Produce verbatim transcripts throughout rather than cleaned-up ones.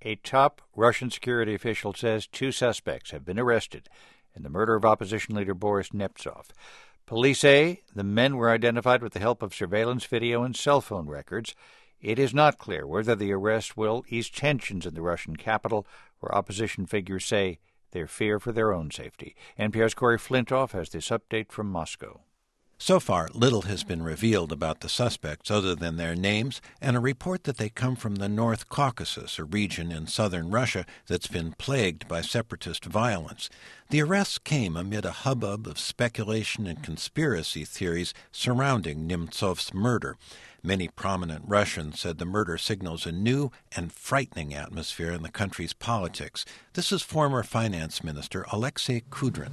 A top Russian security official says two suspects have been arrested in the murder of opposition leader Boris Nemtsov. Police say the men were identified with the help of surveillance video and cell phone records. It is not clear whether the arrest will ease tensions in the Russian capital, where opposition figures say they fear for their own safety. N P R's Corey Flintoff has this update from Moscow. So far, little has been revealed about the suspects other than their names and a report that they come from the North Caucasus, a region in southern Russia that's been plagued by separatist violence. The arrests came amid a hubbub of speculation and conspiracy theories surrounding Nemtsov's murder. Many prominent Russians said the murder signals a new and frightening atmosphere in the country's politics. This is former Finance Minister Alexei Kudrin.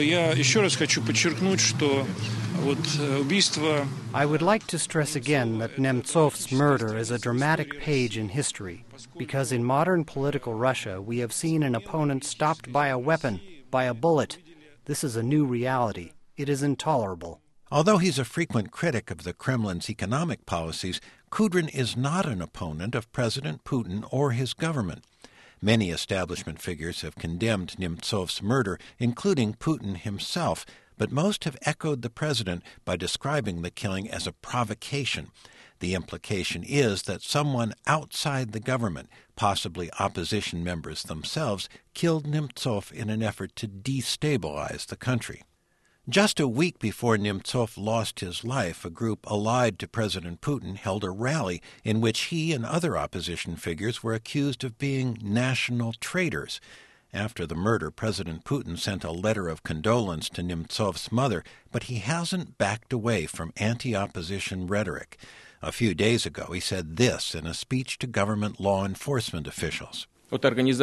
I would like to stress again that Nemtsov's murder is a dramatic page in history, because in modern political Russia we have seen an opponent stopped by a weapon, by a bullet. This is a new reality. It is intolerable. Although he's a frequent critic of the Kremlin's economic policies, Kudrin is not an opponent of President Putin or his government. Many establishment figures have condemned Nemtsov's murder, including Putin himself, but most have echoed the president by describing the killing as a provocation. The implication is that someone outside the government, possibly opposition members themselves, killed Nemtsov in an effort to destabilize the country. Just a week before Nemtsov lost his life, a group allied to President Putin held a rally in which he and other opposition figures were accused of being national traitors. After the murder, President Putin sent a letter of condolence to Nemtsov's mother, but he hasn't backed away from anti-opposition rhetoric. A few days ago, he said this in a speech to government law enforcement officials. We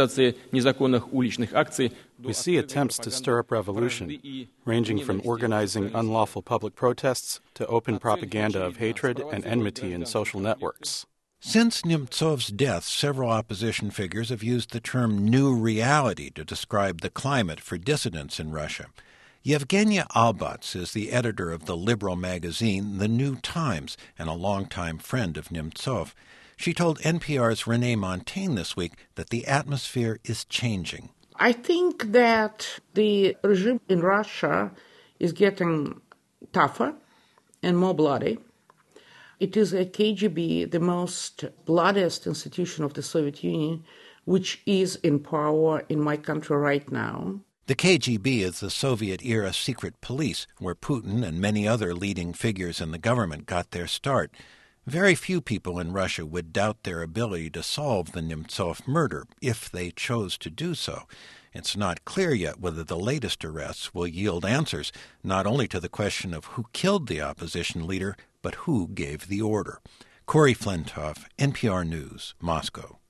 see attempts to stir up revolution, ranging from organizing unlawful public protests to open propaganda of hatred and enmity in social networks. Since Nemtsov's death, several opposition figures have used the term new reality to describe the climate for dissidents in Russia. Yevgenia Albats is the editor of the liberal magazine The New Times and a longtime friend of Nemtsov. She told N P R's Renee Montaigne this week that the atmosphere is changing. I think that the regime in Russia is getting tougher and more bloody. It is a K G B, the most bloodiest institution of the Soviet Union, which is in power in my country right now. The K G B is the Soviet-era secret police, where Putin and many other leading figures in the government got their start. Very few people in Russia would doubt their ability to solve the Nemtsov murder, if they chose to do so. It's not clear yet whether the latest arrests will yield answers, not only to the question of who killed the opposition leader, but who gave the order. Corey Flintoff, N P R News, Moscow.